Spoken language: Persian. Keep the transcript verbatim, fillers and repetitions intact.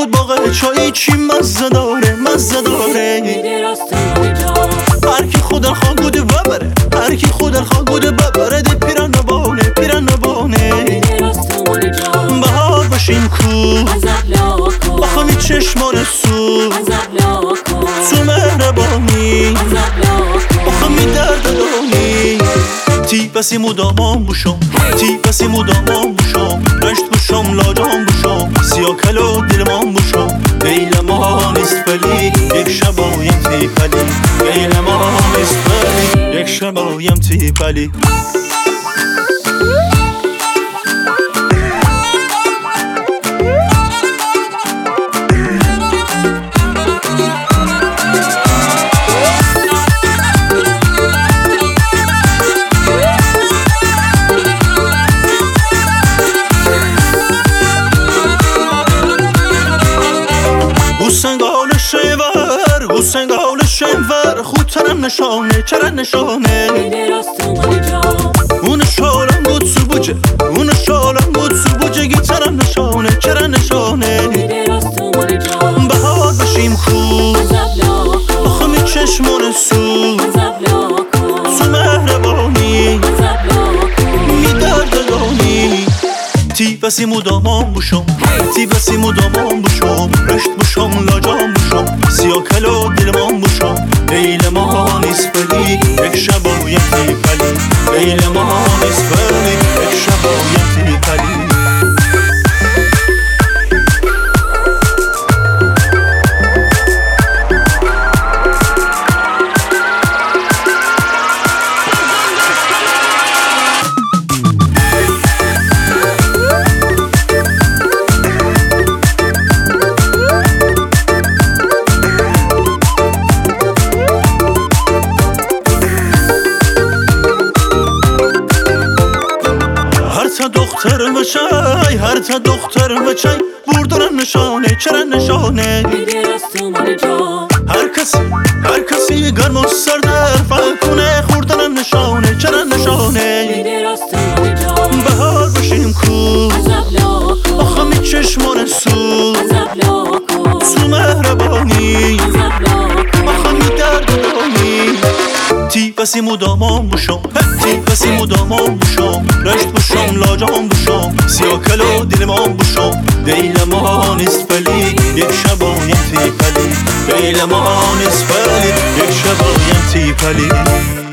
تو باغ چایی چی مزه داره مزه داره. هر کی خودر خان گوده ببره، هر کی خودر خان گوده ببره. دی پیرن نبانه پیرن نبانه. بهار باشیم کو آخه می چشمان سو تو مهربانی آخه می درد دانی. تی بسی مدامان بوشم تی بسی مدامان بوشم. رشت بوشم لاجان بوشم سیاه کلو دلمان بوشم. دیل ما نیست ولی یک شبایم تی پلی. دیل ما نیست ولی یک شبایم تی پلی. سنگال شیور سنگال شیور خودترم نشانه چرا نشانه. اون شالم بود سو بوجه اون شالم بود سو بوجه گیترم نشانه چرا نشانه. بهار بشیم خوب آخه می چشمان سو تو مهربانی می درد دانی. تی بسی مدامان بوشم تی بسی مدامان بوشم. رشت بوشم لاجان بوشم سیاه کلو دلمان بوشم. دیل ما نیست ولی یک شبایم تی پلی. دیل ما نیست ولی یک شبایم تی پلی. هر تا دختر بچای هر تا دختر بچای بردن نشانه چرا نشانه. هر کسی هر کسی گرم و سردر فکنه خوردن نشانه چرا نشانه. بهار بشیم کو آخه می چشمان سو تو مهربانی آخه می درد دانی. تی بسی مدامان بوشم تی بسی مدامان بوشم. رشت بوشم لاجان بوشم سیاه کلو دلمان بوشم. دیل ما نیست ولی یک شبایم تی پلی. دیل ما نیست ولی یک شبایم تی پلی.